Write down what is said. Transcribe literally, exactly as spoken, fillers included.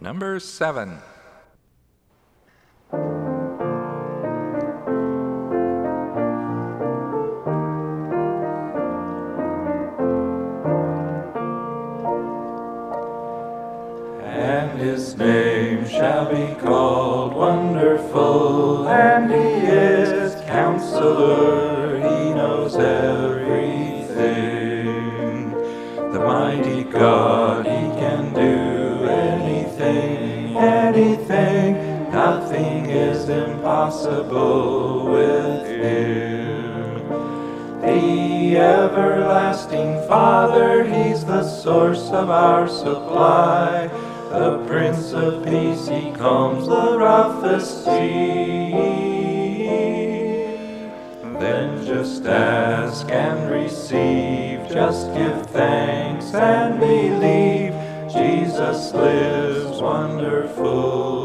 Number seven. And his name shall be called Wonderful, and he is Counselor, he knows everything. The mighty God, he can do anything, anything, nothing is impossible with him. The everlasting Father, he's the source of our supply. The Prince of Peace, he calms the roughest sea. Then just ask and receive, just give thanks and believe. Jesus lives, wonderful.